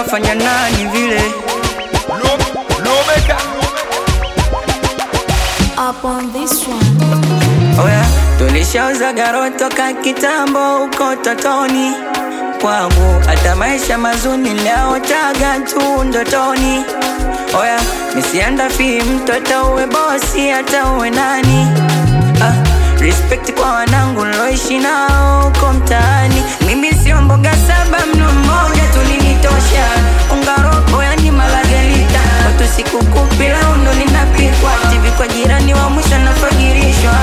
kafanya nani vile. Up on this one. Oya, tulishauza garo toka kitambo uko totoni kwangu, hata maisha mazuri niliyaotaga tu ndotoni. Oya, misianda fi mtoto uwe bosi hata uwe nani. Respect kwa wanangu niloishi nao uko mtaani. Mimi sio mboga saba mno mmoja tulinitosha. Ungaropo yani malagelita watu sikukupi lao ndo ninapikwa. TV kwa jirani wa mwisho nafagirishwa.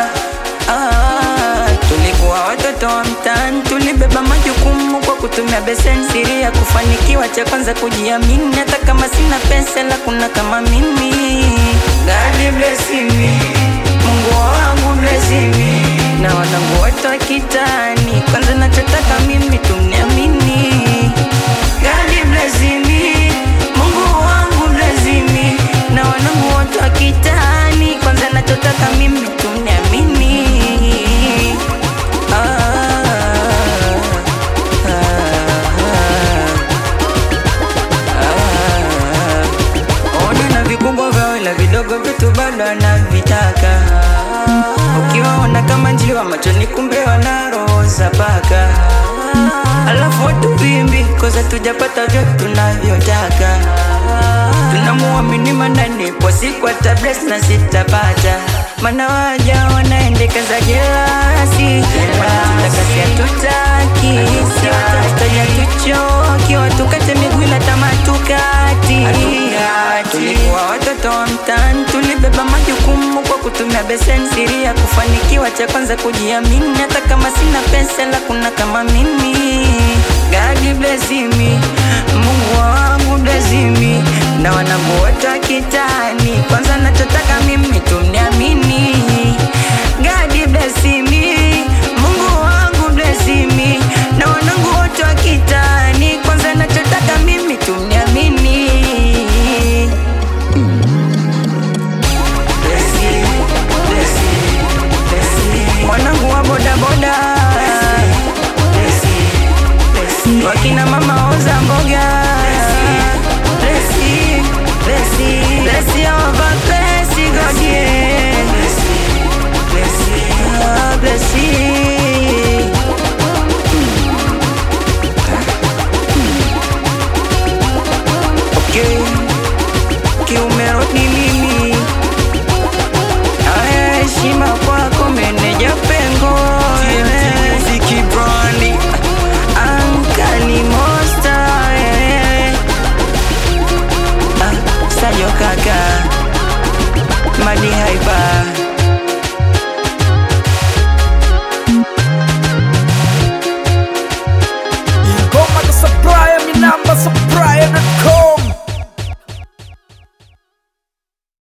Tulikuwa watoto wa mtaani, tulibeba majukumu kwa kutumia beseni. Siri ya kufanikiwa cha kwanza kujiamini, hata kama sina pesa la kuna kama mimi. God bless me, Mungu wangu bless me, na wanangu wote wa kitani. Kwanza nachotaka mimi tumniamini. God bless me, Mungu wangu bless me, na wanangu wote wa kitani. Kwanza nachotaka mimi tumniamini. Ona na vikubwa vyao ila vidogo vitu bado anavitaka. Ukiwaona kama njiwa machoni kumbe wana roho za paka. Alafu watu vimbi koza tujapata vyo tunavyotaka. Tunamuamini manani kwa siku hata bless na sitapata. Mana waja wanaendeka za jelasi, wanatutaka si hatutaki. Si watafutaja tuchoki, watukate miguu ila tamatukati. Tulikuwa watoto wa mtaani, tulibeba majukumu kwa kutumia beseni. Siri ya kufanikiwa cha kwanza kujiamini, hata kama sina pesa la kuna kama mimi. God bless me, Mungu wangu bless me, na wanangu wote wa kitani. Kwanza nachotaka mimi tumniamini. God bless me, Mungu wangu bless me, na wanangu wote wa kitani. Kwanza nachotaka mimi tumniamini. Wanangu wa boda boda, wakina mama oza mboga. Bless your bless God, yeah. Bless you. Okay, kiumerudi mimi. Aya, heshima kwako meneja pengo. Ziki brandi Ankali Monster, Sayo kaka Madi haiba.